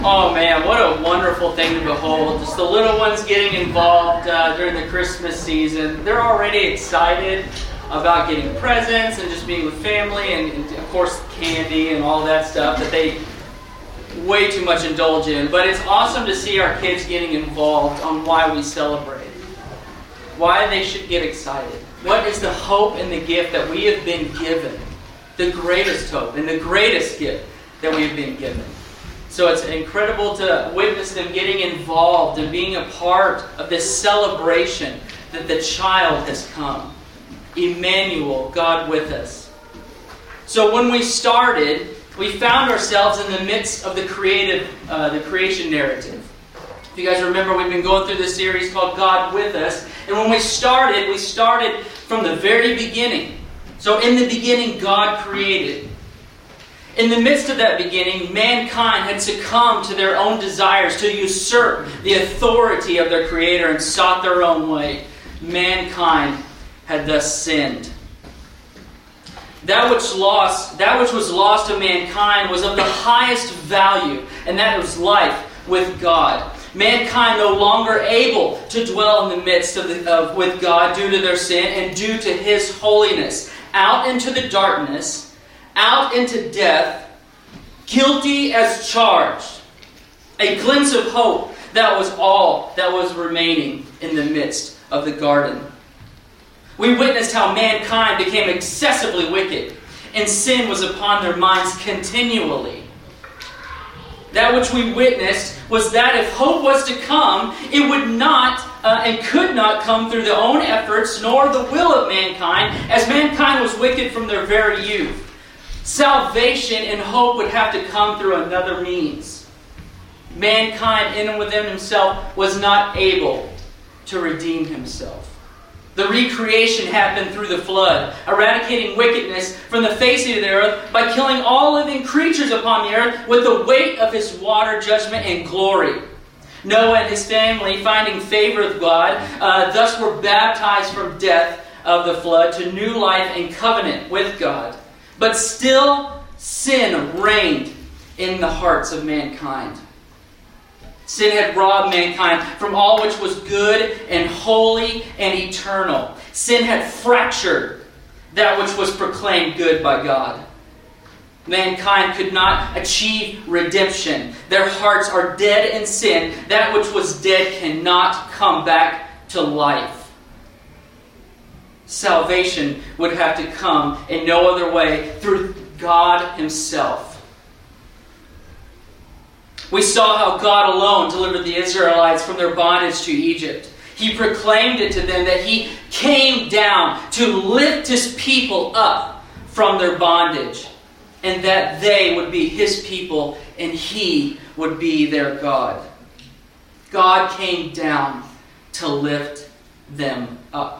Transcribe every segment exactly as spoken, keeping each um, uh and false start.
Oh man, what a wonderful thing to behold. Just the little ones getting involved uh, during the Christmas season. They're already excited about getting presents and just being with family and, and of course candy and all that stuff that they way too much indulge in. But it's awesome to see our kids getting involved on why we celebrate. Why they should get excited. What is the hope and the gift that we have been given? The greatest hope and the greatest gift that we have been given. So it's incredible to witness them getting involved and being a part of this celebration that the child has come. Emmanuel, God with us. So when we started, we found ourselves in the midst of the creative, uh, the creation narrative. If you guys remember, we've been going through this series called God with Us. And when we started, we started from the very beginning. So in the beginning, God created. In the midst of that beginning, mankind had succumbed to their own desires to usurp the authority of their Creator and sought their own way. Mankind had thus sinned. That which lost, that which was lost to mankind was of the highest value, and that was life with God. Mankind no longer able to dwell in the midst of, the, of with God due to their sin and due to His holiness. Out into the darkness, out into death, guilty as charged. A glimpse of hope, that was all that was remaining in the midst of the garden. We witnessed how mankind became excessively wicked, and sin was upon their minds continually. That which we witnessed was that if hope was to come, it would not uh, and could not come through their own efforts nor the will of mankind, as mankind was wicked from their very youth. Salvation and hope would have to come through another means. Mankind in and within himself was not able to redeem himself. The recreation happened through the flood, eradicating wickedness from the face of the earth by killing all living creatures upon the earth with the weight of His water judgment and glory. Noah and his family, finding favor with God, uh, thus were baptized from death of the flood to new life and covenant with God. But still, sin reigned in the hearts of mankind. Sin had robbed mankind from all which was good and holy and eternal. Sin had fractured that which was proclaimed good by God. Mankind could not achieve redemption. Their hearts are dead in sin. That which was dead cannot come back to life. Salvation would have to come in no other way through God Himself. We saw how God alone delivered the Israelites from their bondage to Egypt. He proclaimed it to them that He came down to lift His people up from their bondage, and that they would be His people and He would be their God. God came down to lift them up.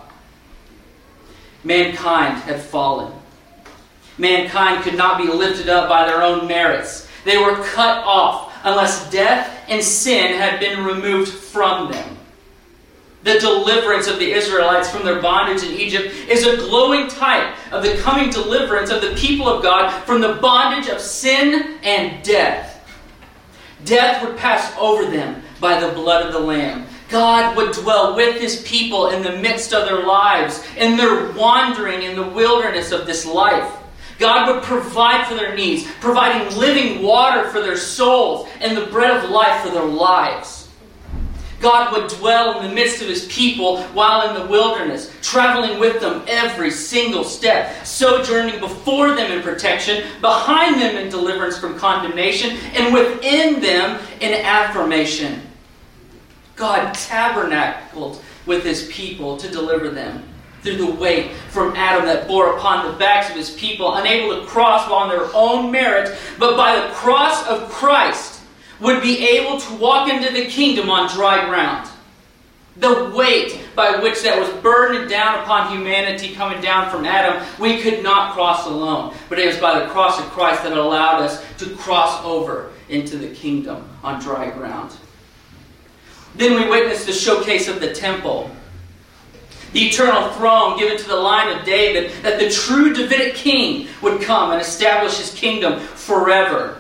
Mankind had fallen. Mankind could not be lifted up by their own merits. They were cut off unless death and sin had been removed from them. The deliverance of the Israelites from their bondage in Egypt is a glowing type of the coming deliverance of the people of God from the bondage of sin and death. Death would pass over them by the blood of the Lamb. God would dwell with His people in the midst of their lives, in their wandering in the wilderness of this life. God would provide for their needs, providing living water for their souls and the bread of life for their lives. God would dwell in the midst of His people while in the wilderness, traveling with them every single step, sojourning before them in protection, behind them in deliverance from condemnation, and within them in affirmation. God tabernacled with His people to deliver them through the weight from Adam that bore upon the backs of His people, unable to cross on their own merit, but by the cross of Christ would be able to walk into the kingdom on dry ground. The weight by which that was burdened down upon humanity coming down from Adam, we could not cross alone. But it was by the cross of Christ that allowed us to cross over into the kingdom on dry ground. Then we witnessed the showcase of the temple. The eternal throne given to the line of David, that the true Davidic king would come and establish his kingdom forever.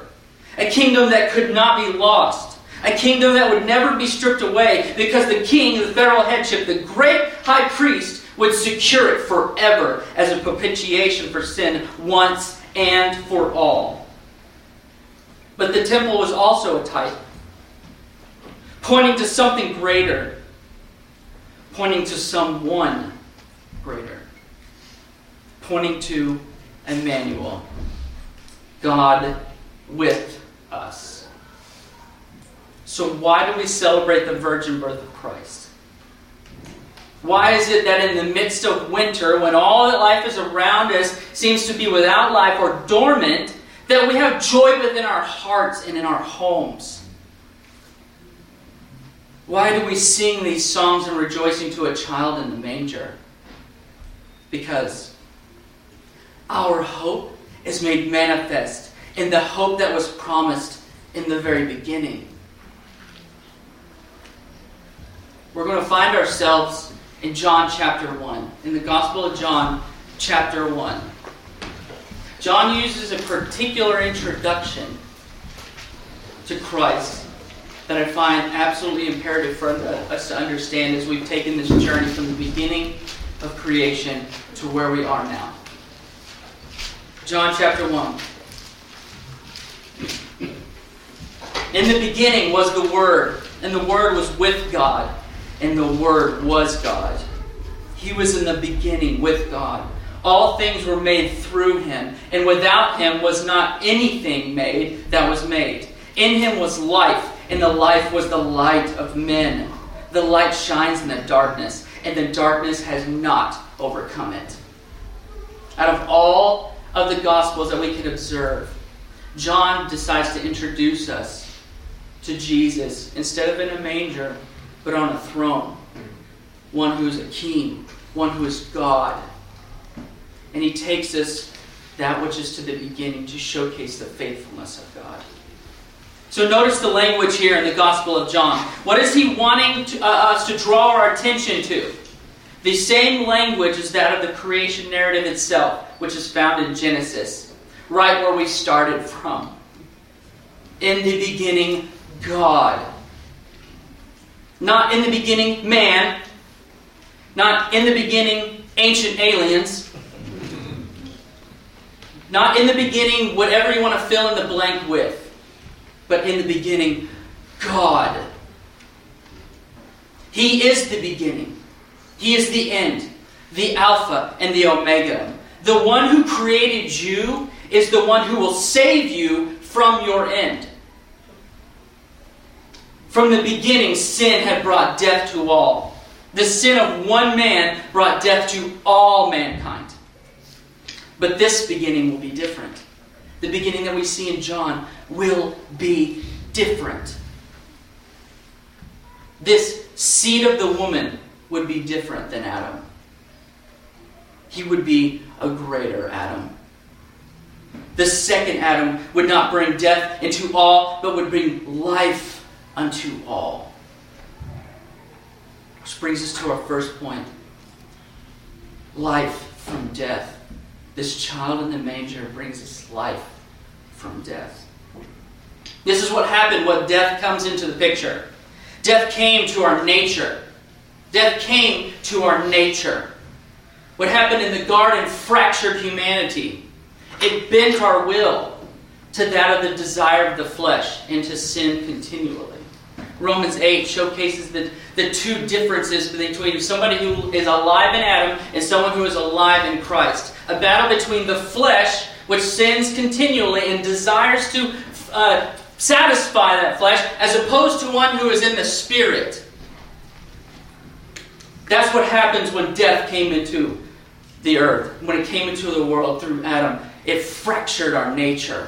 A kingdom that could not be lost. A kingdom that would never be stripped away because the king, the federal headship, the great high priest would secure it forever as a propitiation for sin once and for all. But the temple was also a type, pointing to something greater, pointing to someone greater, pointing to Emmanuel, God with us. So why do we celebrate the virgin birth of Christ? Why is it that in the midst of winter, when all that life is around us seems to be without life or dormant, that we have joy within our hearts and in our homes? Why do we sing these songs and rejoicing to a child in the manger? Because our hope is made manifest in the hope that was promised in the very beginning. We're going to find ourselves in John chapter one, in the Gospel of John chapter one. John uses a particular introduction to Christ that I find absolutely imperative for us to understand as we've taken this journey from the beginning of creation to where we are now. John chapter one. In the beginning was the Word, and the Word was with God, and the Word was God. He was in the beginning with God. All things were made through Him, and without Him was not anything made that was made. In Him was life, and the life was the light of men. The light shines in the darkness, and the darkness has not overcome it. Out of all of the Gospels that we could observe, John decides to introduce us to Jesus instead of in a manger, but on a throne. One who is a king, one who is God. And he takes us that which is to the beginning to showcase the faithfulness of God. So notice the language here in the Gospel of John. What is he wanting to, uh, us to draw our attention to? The same language as that of the creation narrative itself, which is found in Genesis, right where we started from. In the beginning, God. Not in the beginning, man. Not in the beginning, ancient aliens. Not in the beginning, whatever you want to fill in the blank with. But in the beginning, God. He is the beginning. He is the end. The Alpha and the Omega. The one who created you is the one who will save you from your end. From the beginning, sin had brought death to all. The sin of one man brought death to all mankind. But this beginning will be different. The beginning that we see in John will be different. This seed of the woman would be different than Adam. He would be a greater Adam. The second Adam would not bring death into all, but would bring life unto all. Which brings us to our first point. Life from death. This child in the manger brings us life from death. This is what happened when death comes into the picture. Death came to our nature. Death came to our nature. What happened in the garden fractured humanity. It bent our will to that of the desire of the flesh and to sin continually. Romans eight showcases the, the two differences between somebody who is alive in Adam and someone who is alive in Christ. A battle between the flesh, which sins continually and desires to uh, satisfy that flesh, as opposed to one who is in the Spirit. That's what happens when death came into the earth. When it came into the world through Adam, it fractured our nature.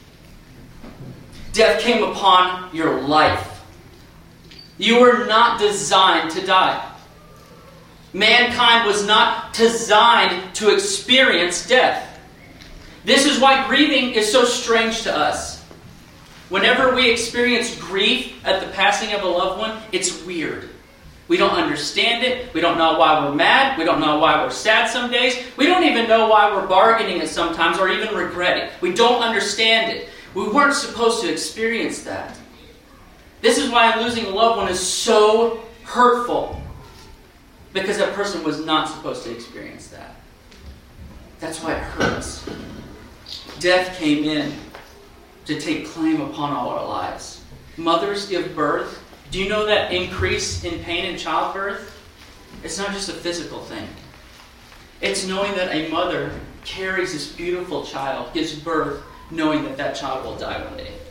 Death came upon your life. You were not designed to die. Mankind was not designed to experience death. This is why grieving is so strange to us. Whenever we experience grief at the passing of a loved one, it's weird. We don't understand it. We don't know why we're mad. We don't know why we're sad some days. We don't even know why we're bargaining it sometimes or even regret it. We don't understand it. We weren't supposed to experience that. This is why losing a loved one is so hurtful. Because that person was not supposed to experience that. That's why it hurts. Death came in to take claim upon all our lives. Mothers give birth. Do you know that increase in pain in childbirth? It's not just a physical thing. It's knowing that a mother carries this beautiful child, gives birth, knowing that that child will die one day.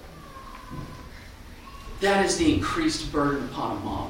That is the increased burden upon a mom.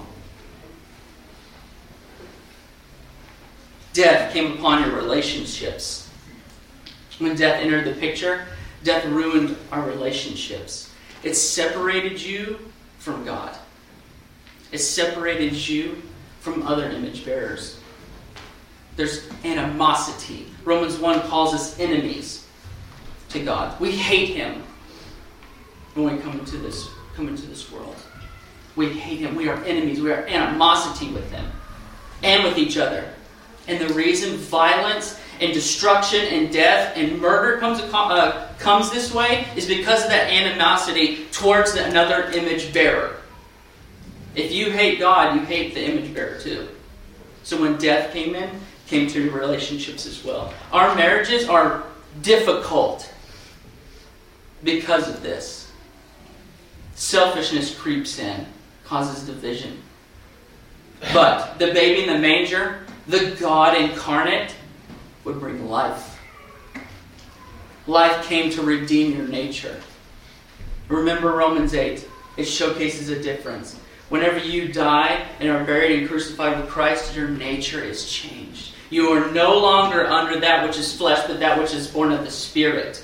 Death came upon your relationships. When death entered the picture, death ruined our relationships. It separated you from God. It separated you from other image bearers. There's animosity. Romans one calls us enemies to God. We hate Him when we come into this, come into this world. We hate Him. We are enemies. We are animosity with Him and with each other. And the reason violence and destruction and death and murder comes, uh, comes this way is because of that animosity towards another image bearer. If you hate God, you hate the image bearer too. So when death came in, came to relationships as well. Our marriages are difficult because of this. Selfishness creeps in, causes division. But the baby in the manger, the God incarnate, would bring life. Life came to redeem your nature. Remember Romans eight. It showcases a difference. Whenever you die and are buried and crucified with Christ, your nature is changed. You are no longer under that which is flesh, but that which is born of the Spirit.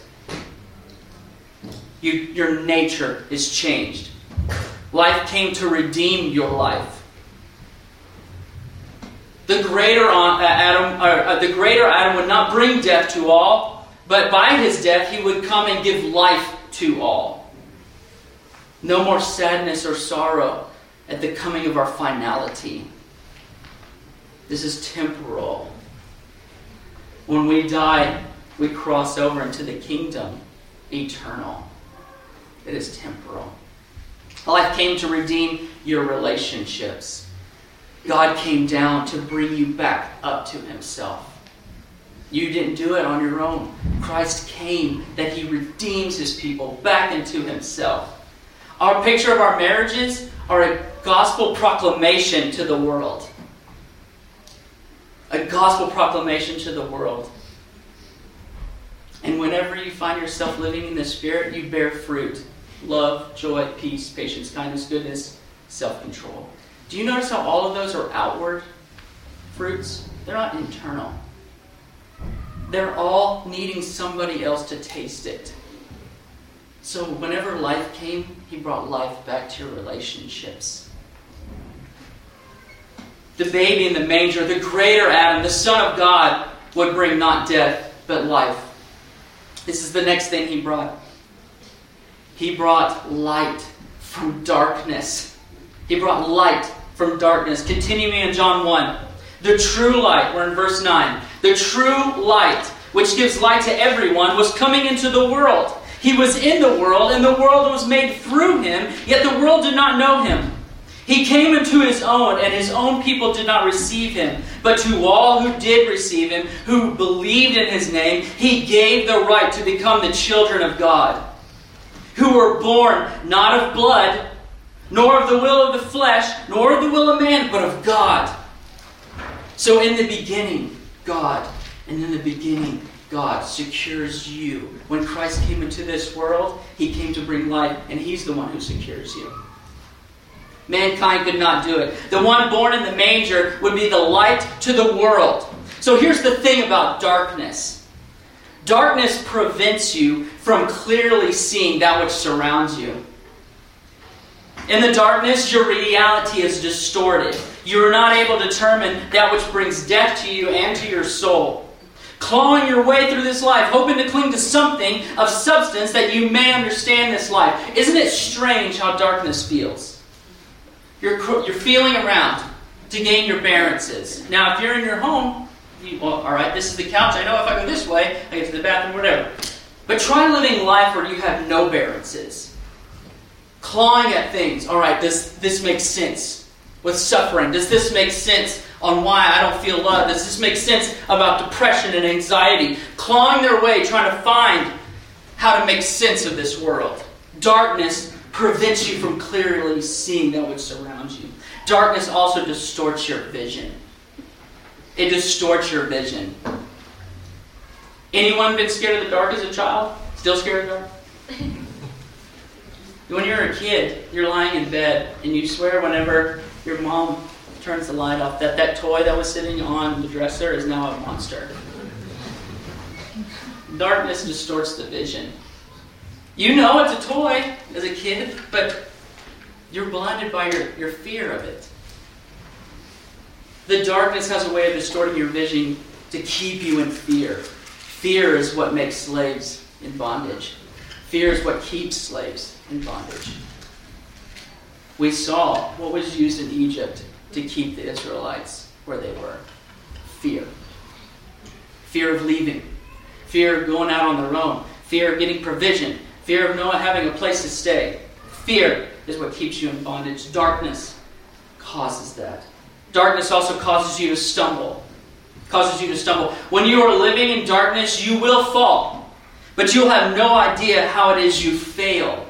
You, your nature is changed. Life came to redeem your life. The greater Adam, or the greater Adam would not bring death to all, but by his death he would come and give life to all. No more sadness or sorrow at the coming of our finality. This is temporal. When we die, we cross over into the kingdom eternal. It is temporal. Life came to redeem your relationships. God came down to bring you back up to Himself. You didn't do it on your own. Christ came that He redeems His people back into Himself. Our picture of our marriages are a gospel proclamation to the world. A gospel proclamation to the world. And whenever you find yourself living in the Spirit, you bear fruit. Love, joy, peace, patience, kindness, goodness, self-control. Do you notice how all of those are outward fruits? They're not internal. They're all needing somebody else to taste it. So whenever life came, He brought life back to your relationships. The baby in the manger, the greater Adam, the Son of God, would bring not death, but life. This is the next thing He brought. He brought light from darkness. He brought light from darkness. Continuing in John one. The true light, we're in verse nine. The true light, which gives light to everyone, was coming into the world. He was in the world, and the world was made through Him, yet the world did not know Him. He came into His own, and His own people did not receive Him. But to all who did receive Him, who believed in His name, He gave the right to become the children of God, who were born not of blood, nor of the will of the flesh, nor of the will of man, but of God. So in the beginning, God, and in the beginning, God secures you. When Christ came into this world, He came to bring life, and He's the one who secures you. Mankind could not do it. The one born in the manger would be the light to the world. So here's the thing about darkness. Darkness prevents you from clearly seeing that which surrounds you. In the darkness, your reality is distorted. You are not able to determine that which brings death to you and to your soul. Clawing your way through this life, hoping to cling to something of substance that you may understand this life. Isn't it strange how darkness feels? You're, you're feeling around to gain your bearances. Now, if you're in your home, you, well, all right, this is the couch. I know if I go this way, I get to the bathroom, whatever. But try living life where you have no variances. Clawing at things. All right, does this make sense with suffering? Does this make sense on why I don't feel love? Does this make sense about depression and anxiety? Clawing their way, trying to find how to make sense of this world. Darkness prevents you from clearly seeing that which surrounds you. Darkness also distorts your vision. It distorts your vision. Anyone been scared of the dark as a child? Still scared of the dark? When you're a kid, you're lying in bed, and you swear whenever your mom turns the light off that that toy that was sitting on the dresser is now a monster. Darkness distorts the vision. You know it's a toy as a kid, but you're blinded by your, your fear of it. The darkness has a way of distorting your vision to keep you in fear. Fear is what makes slaves in bondage. Fear is what keeps slaves in bondage. We saw what was used in Egypt to keep the Israelites where they were. Fear. Fear of leaving. Fear of going out on their own. Fear of getting provision. Fear of not having a place to stay. Fear is what keeps you in bondage. Darkness causes that. Darkness also causes you to stumble. Causes you to stumble. When you are living in darkness, you will fall. But you'll have no idea how it is you fail.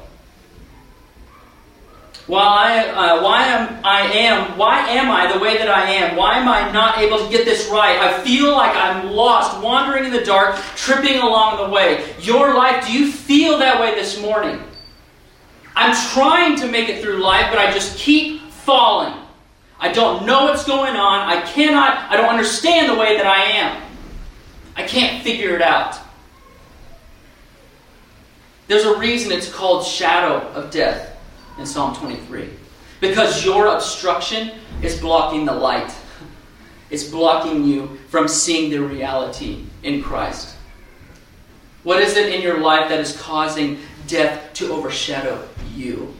While I, uh, why am I am, why am I the way that I am? Why am I not able to get this right? I feel like I'm lost, wandering in the dark, tripping along the way. Your life, do you feel that way this morning? I'm trying to make it through life, but I just keep falling. I don't know what's going on. I cannot, I don't understand the way that I am. I can't figure it out. There's a reason it's called shadow of death in Psalm twenty-three. Because your obstruction is blocking the light. It's blocking you from seeing the reality in Christ. What is it in your life that is causing death to overshadow you?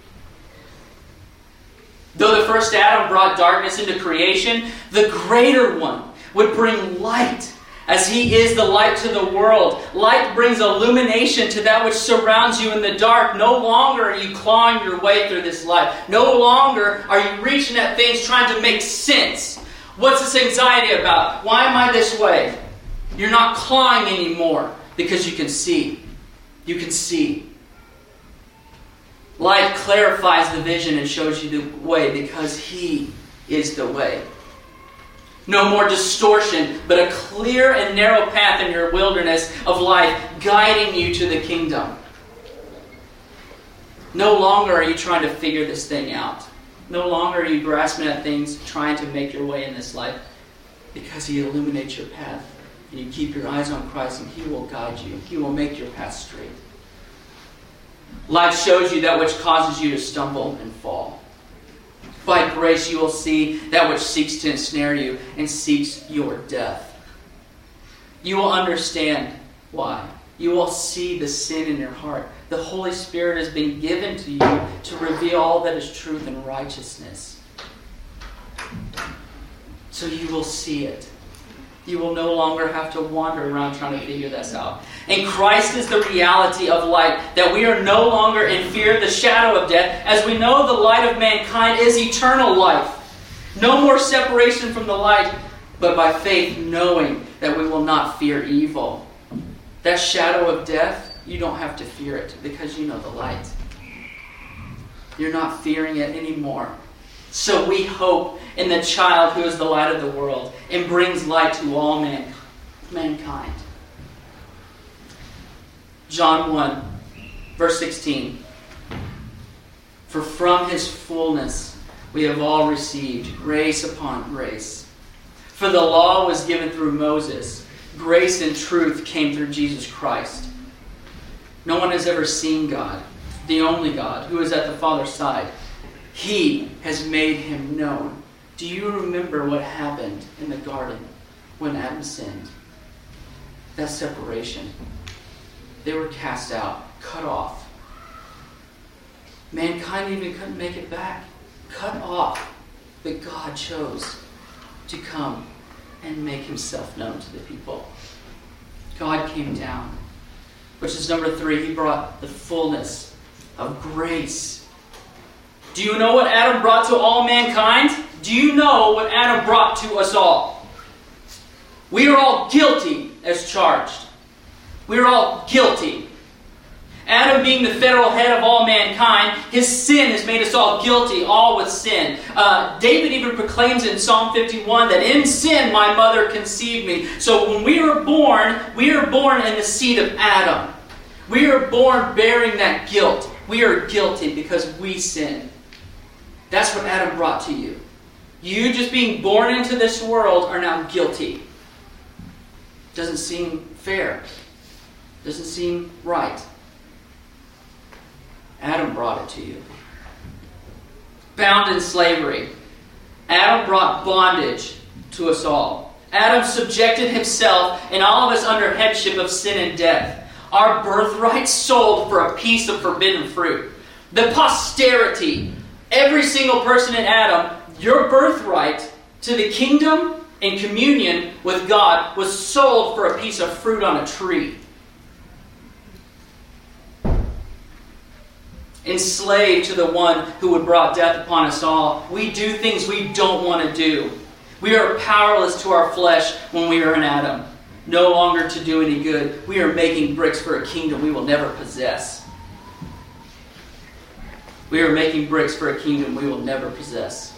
Though the first Adam brought darkness into creation, the greater one would bring light, as he is the light to the world. Light brings illumination to that which surrounds you in the dark. No longer are you clawing your way through this life. No longer are you reaching at things trying to make sense. What's this anxiety about? Why am I this way? You're not clawing anymore because you can see. You can see. Light clarifies the vision and shows you the way because he is the way. No more distortion, but a clear and narrow path in your wilderness of life guiding you to the kingdom. No longer are you trying to figure this thing out. No longer are you grasping at things trying to make your way in this life, because he illuminates your path and you keep your eyes on Christ and he will guide you. He will make your path straight. Light shows you that which causes you to stumble and fall. By grace you will see that which seeks to ensnare you and seeks your death. You will understand why. You will see the sin in your heart. The Holy Spirit has been given to you to reveal all that is truth and righteousness. So you will see it. You will no longer have to wander around trying to figure this out. And Christ is the reality of light, that we are no longer in fear of the shadow of death, as we know the light of mankind is eternal life. No more separation from the light, but by faith knowing that we will not fear evil. That shadow of death, you don't have to fear it because you know the light. You're not fearing it anymore. So we hope in the child who is the light of the world and brings light to all man, mankind. John one, verse sixteen. For from his fullness we have all received grace upon grace. For the law was given through Moses. Grace and truth came through Jesus Christ. No one has ever seen God, the only God, who is at the Father's side. He has made him known. Do you remember what happened in the garden when Adam sinned? That separation. They were cast out, cut off. Mankind even couldn't make it back. Cut off. But God chose to come and make himself known to the people. God came down. which is number three. He brought the fullness of grace. Do you know what Adam brought to all mankind? Do you know what Adam brought to us all? We are all guilty as charged. We are all guilty. Adam being the federal head of all mankind, his sin has made us all guilty, all with sin. Uh, David even proclaims in Psalm fifty-one that in sin my mother conceived me. So when we were born, we are born in the seed of Adam. We are born bearing that guilt. We are guilty because we sinned. That's what Adam brought to you. You just being born into this world are now guilty. Doesn't seem fair. Doesn't seem right. Adam brought it to you. Bound in slavery. Adam brought bondage to us all. Adam subjected himself and all of us under headship of sin and death. Our birthright sold for a piece of forbidden fruit. The posterity, every single person in Adam, your birthright to the kingdom and communion with God was sold for a piece of fruit on a tree. Enslaved to the one who would brought death upon us all. We do things we don't want to do. We are powerless to our flesh when we are in Adam. No longer to do any good. We are making bricks for a kingdom we will never possess. We are making bricks for a kingdom we will never possess.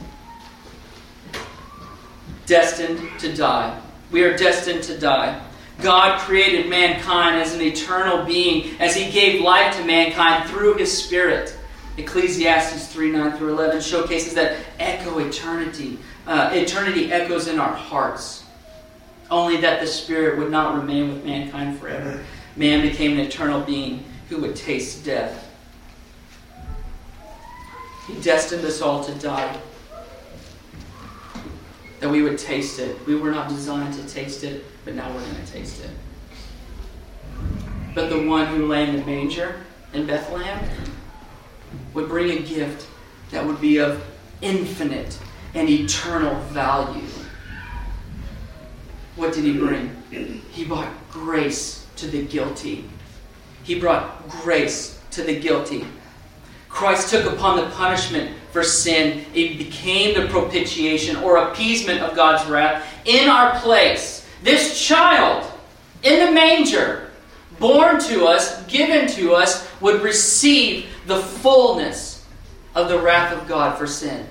Destined to die. We are destined to die. God created mankind as an eternal being as He gave life to mankind through His Spirit. Ecclesiastes three, nine through eleven showcases that echo eternity. Uh, eternity echoes in our hearts. Only that the Spirit would not remain with mankind forever. Man became an eternal being who would taste death. He destined us all to die. That we would taste it. We were not designed to taste it, but now we're going to taste it. But the one who lay in the manger in Bethlehem would bring a gift that would be of infinite and eternal value. What did He bring? He brought grace to the guilty. He brought grace to the guilty. Christ took upon the punishment for sin. It became the propitiation or appeasement of God's wrath in our place. This child in the manger, born to us, given to us, would receive the fullness of the wrath of God for sin.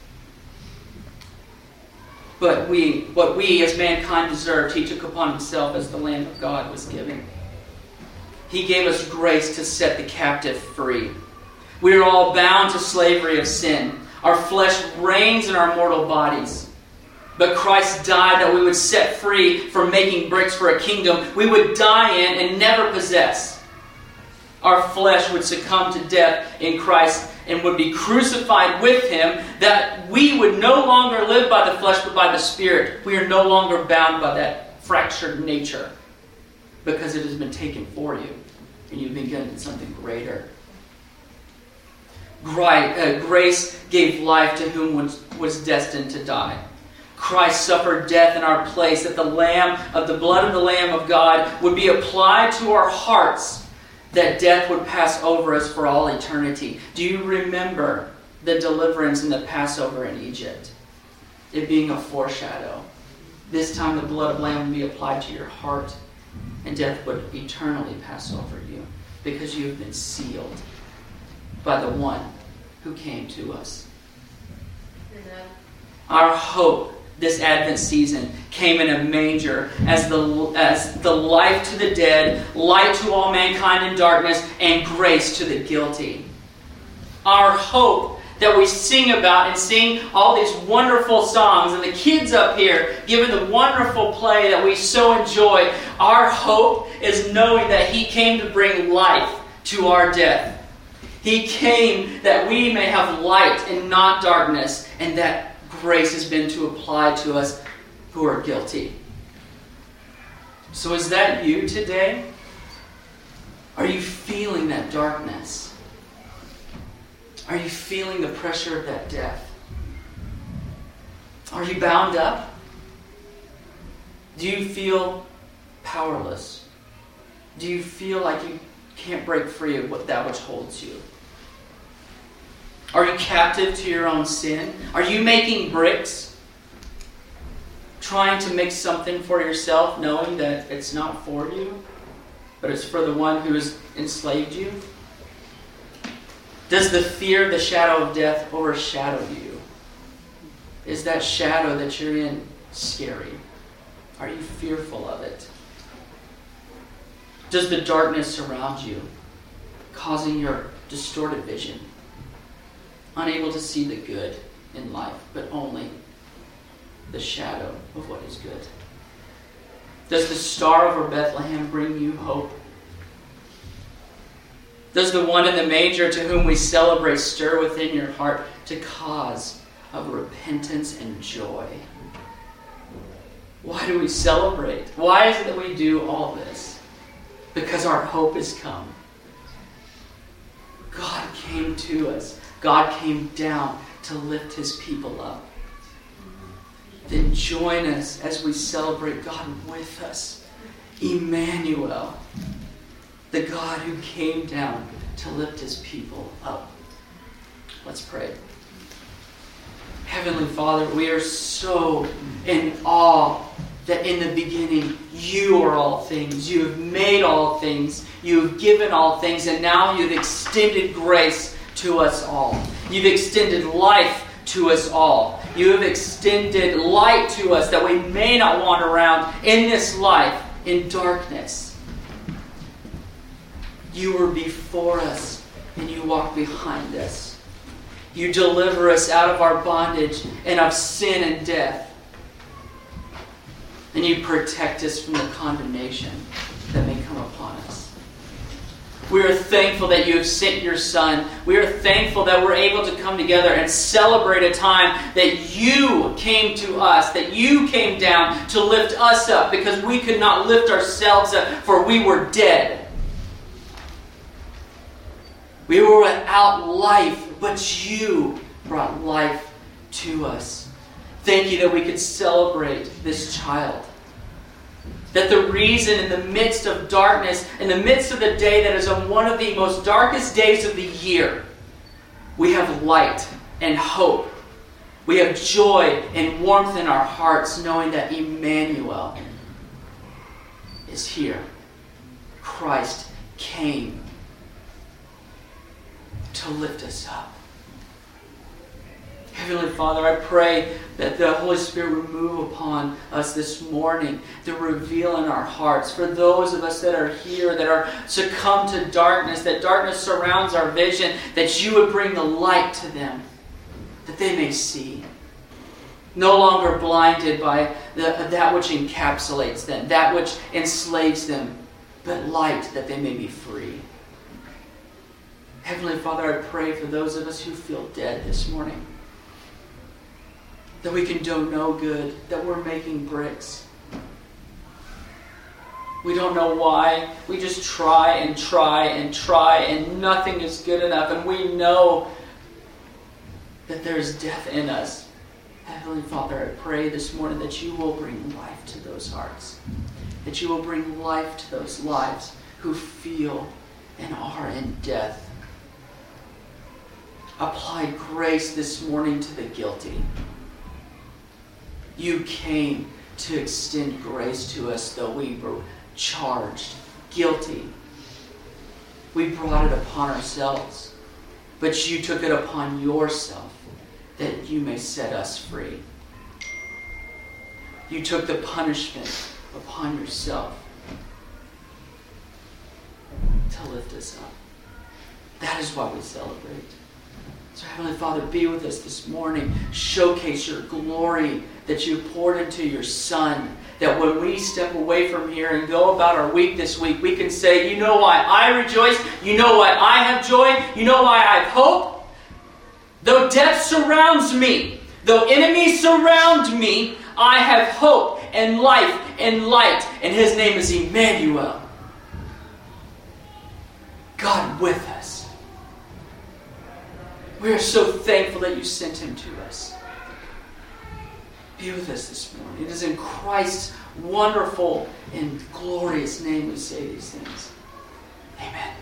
But we, what we as mankind deserved, He took upon Himself as the Lamb of God was given. He gave us grace to set the captive free. We are all bound to slavery of sin. Our flesh reigns in our mortal bodies. But Christ died that we would set free from making bricks for a kingdom we would die in and never possess. Our flesh would succumb to death in Christ and would be crucified with Him, that we would no longer live by the flesh but by the Spirit. We are no longer bound by that fractured nature because it has been taken for you and you've been given something greater. Grace gave life to whom was, was destined to die. Christ suffered death in our place, that the Lamb of the blood of the Lamb of God would be applied to our hearts, that death would pass over us for all eternity. Do you remember the deliverance in the Passover in Egypt? It being a foreshadow. This time the blood of the Lamb would be applied to your heart, and death would eternally pass over you because you have been sealed by the one who came to us. Amen. Our hope this Advent season came in a manger as the, as the life to the dead, light to all mankind in darkness, and grace to the guilty. Our hope that we sing about and sing all these wonderful songs, and the kids up here giving the wonderful play that we so enjoy. Our hope is knowing that He came to bring life to our death. He came that we may have light and not darkness, and that grace has been to apply to us who are guilty. So is that you today? Are you feeling that darkness? Are you feeling the pressure of that death? Are you bound up? Do you feel powerless? Do you feel like you can't break free of what that which holds you? Are you captive to your own sin? Are you making bricks? Trying to make something for yourself, knowing that it's not for you, but it's for the one who has enslaved you? Does the fear of the shadow of death overshadow you? Is that shadow that you're in scary? Are you fearful of it? Does the darkness surround you, causing your distorted vision? Unable to see the good in life, but only the shadow of what is good? Does the star over Bethlehem bring you hope? Does the one in the manger to whom we celebrate stir within your heart to cause of repentance and joy? Why do we celebrate? Why is it that we do all this? Because our hope has come. God came to us. God came down to lift his people up. Then join us as we celebrate God with us. Emmanuel, the God who came down to lift his people up. Let's pray. Heavenly Father, we are so in awe that in the beginning you are all things. You have made all things. You have given all things. And now you've extended grace to us all. You've extended life to us all. You have extended light to us that we may not wander around in this life in darkness. You were before us and you walk behind us. You deliver us out of our bondage and of sin and death. And you protect us from the condemnation that may come upon us. We are thankful that you have sent your Son. We are thankful that we're able to come together and celebrate a time that you came to us, that you came down to lift us up because we could not lift ourselves up, for we were dead. We were without life, but you brought life to us. Thank you that we could celebrate this child. That the reason in the midst of darkness, in the midst of the day that is on one of the most darkest days of the year, we have light and hope. We have joy and warmth in our hearts, knowing that Emmanuel is here. Christ came to lift us up. Heavenly Father, I pray that the Holy Spirit would move upon us this morning to reveal in our hearts, for those of us that are here, that are succumbed to darkness, that darkness surrounds our vision, that you would bring the light to them, that they may see. No longer blinded by the, that which encapsulates them, that which enslaves them, but light that they may be free. Heavenly Father, I pray for those of us who feel dead this morning, that we can do no good, that we're making bricks. We don't know why. We just try and try and try and nothing is good enough. And we know that there's death in us. Heavenly Father, I pray this morning that you will bring life to those hearts. That you will bring life to those lives who feel and are in death. Apply grace this morning to the guilty. You came to extend grace to us, though we were charged, guilty. We brought it upon ourselves, but you took it upon yourself that you may set us free. You took the punishment upon yourself to lift us up. That is why we celebrate. So Heavenly Father, be with us this morning. Showcase your glory that you poured into your Son. That when we step away from here and go about our week this week, we can say, you know why I rejoice. You know why I have joy. You know why I have hope. Though death surrounds me, though enemies surround me, I have hope and life and light. And his name is Emmanuel. God with us. We are so thankful that you sent him to us. be with us this morning. It is in Christ's wonderful and glorious name we say these things. Amen.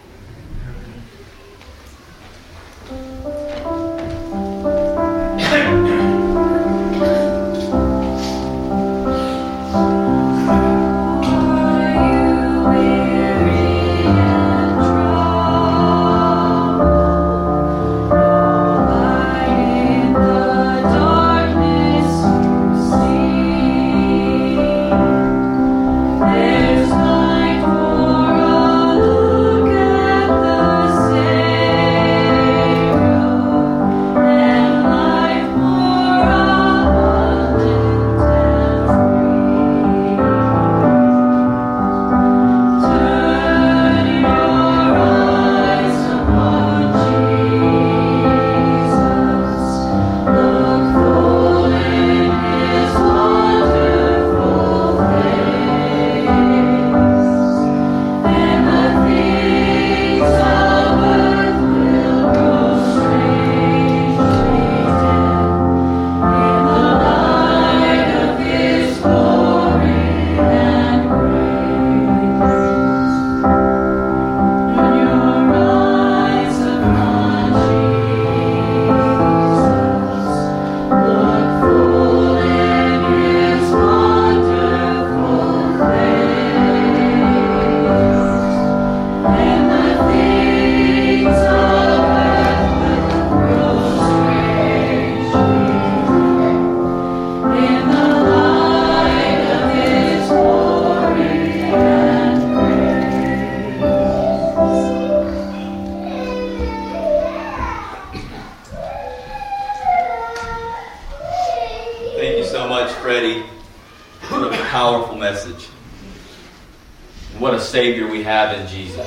Savior we have in Jesus.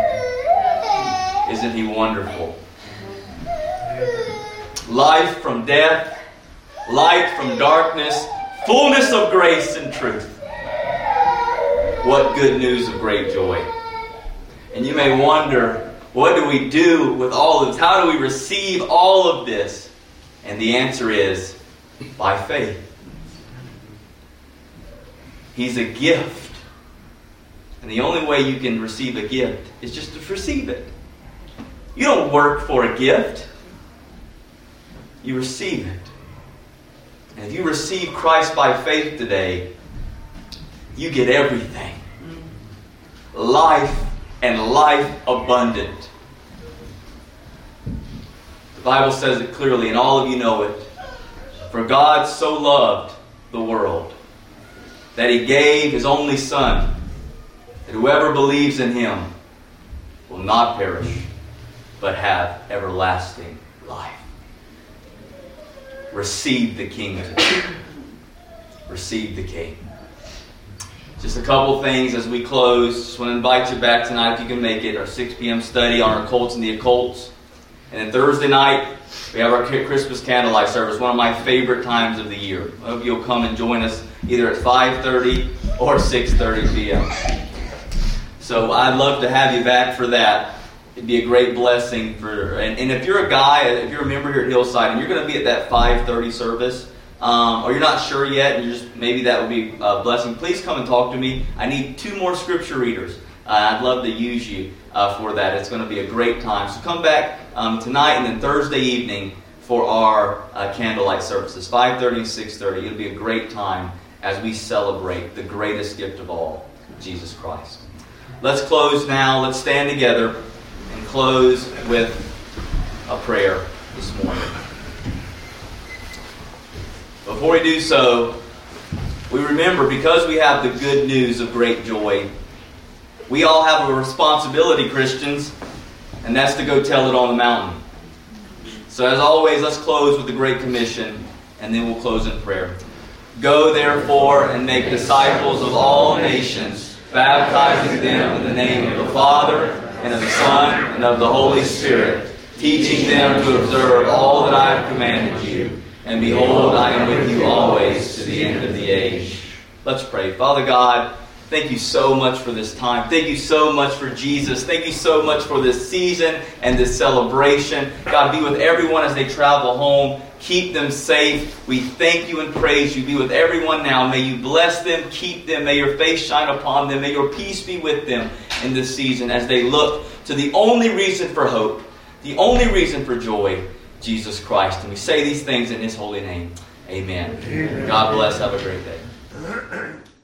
Isn't He wonderful? Life from death, light from darkness, fullness of grace and truth. What good news of great joy. And you may wonder, what do we do with all of this? How do we receive all of this? And the answer is, by faith. He's a gift. And the only way you can receive a gift is just to receive it. You don't work for a gift. You receive it. And if you receive Christ by faith today, you get everything. Life and life abundant. The Bible says it clearly, and all of you know it. For God so loved the world that He gave His only Son, that whoever believes in Him will not perish, but have everlasting life. Receive the kingdom. Receive the King. Just a couple things as we close. Just want to invite you back tonight, if you can make it, our six p.m. study on our cults and the occults. And then Thursday night, we have our Christmas candlelight service, one of my favorite times of the year. I hope you'll come and join us either at five thirty or six thirty p.m. So I'd love to have you back for that. It'd be a great blessing for. And, and if you're a guy, if you're a member here at Hillside, and you're going to be at that five thirty service, um, or you're not sure yet, and you're just maybe that would be a blessing, please come and talk to me. I need two more scripture readers. Uh, I'd love to use you uh, for that. It's going to be a great time. So come back um, tonight and then Thursday evening for our uh, candlelight services, five thirty and six thirty. It'll be a great time as we celebrate the greatest gift of all, Jesus Christ. Let's close now. Let's stand together and close with a prayer this morning. Before we do so, we remember, because we have the good news of great joy, we all have a responsibility, Christians, and that's to go tell it on the mountain. So as always, let's close with the Great Commission, and then we'll close in prayer. Go therefore and make disciples of all nations, baptizing them in the name of the Father, and of the Son, and of the Holy Spirit, teaching them to observe all that I have commanded you. And behold, I am with you always to the end of the age. Let's pray. Father God, thank you so much for this time. Thank you so much for Jesus. Thank you so much for this season and this celebration. God, be with everyone as they travel home. Keep them safe. We thank you and praise you. Be with everyone now. May you bless them, keep them. May your face shine upon them. May your peace be with them in this season as they look to the only reason for hope, the only reason for joy, Jesus Christ. And we say these things in His holy name. Amen. Amen. God bless. Have a great day.